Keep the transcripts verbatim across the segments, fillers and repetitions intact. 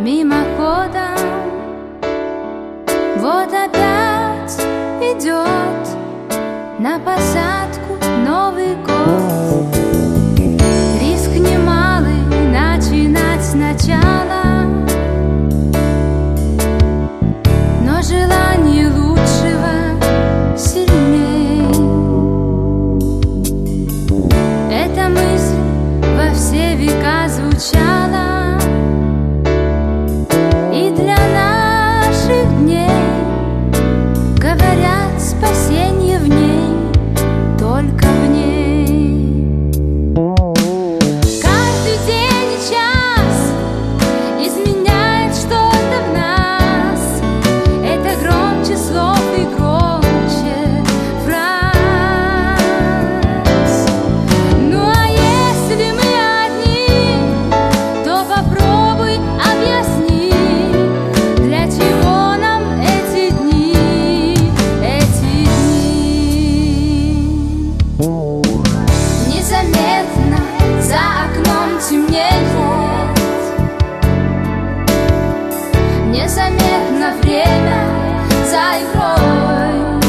мимоходом. Вот опять идет на посадку Новый год. Риск немалый начинать сначала, но желание лучшего сильней. Эта мысль во все века звучала, и для наших дней говорят, спасенье в ней, только в ней. Каждый день и час изменяет что-то в нас. Это громче слов и громче фраз. Ну а если мы одни, то попробуй объясни, для чего нам эти дни, эти дни. Незаметно за окном темнеет, незаметно время за игрой.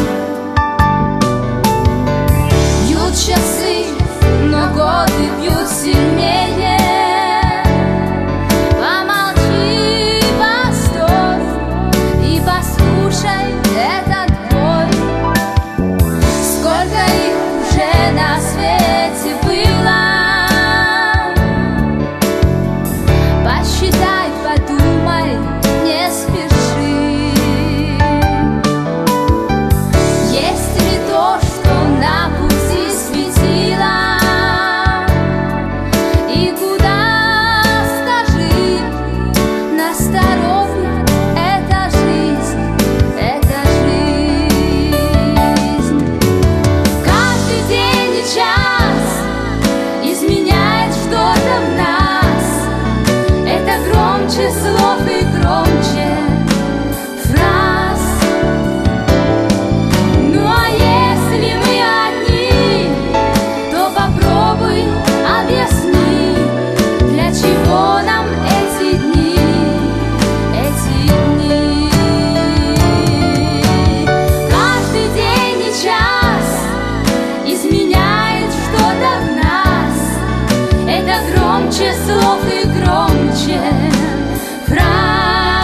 Бьют часы, но годы бьют сильнее. Помолчи, постой и послушай этот бой. Сколько их уже на свете было, посчитай, подумай, не спеши. Есть ли то, что на пути светило, и куда, скажи, на здоровье это жизнь, это жизнь. Каждый день и час изменяет что-то в нас. Это громче слов и громче фраз. Ну а если мы одни, то попробуй объясни, для чего нам эти дни, эти дни. Каждый день и час изменяет что-то в нас. Это громче слов и громче фраз.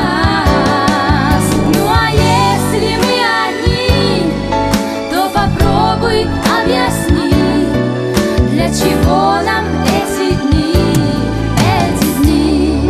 Ну а если мы одни, то попробуй объясни, для чего нам эти дни, эти дни.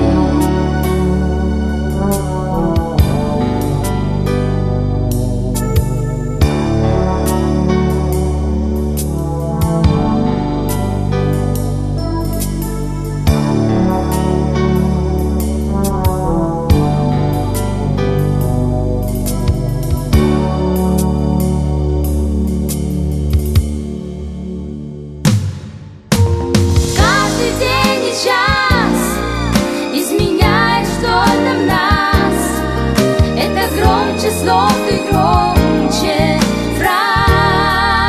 Каждый день и час изменяет что-то в нас. Это громче слов и громче фраз.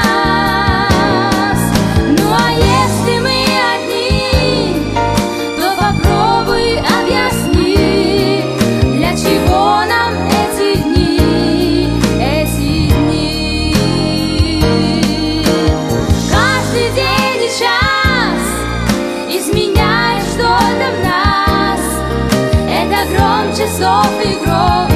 Ну а если мы одни, то попробуй объясни, для чего нам эти дни, эти дни. Каждый день и час изменяет что-то в нас. Это громче слов и громче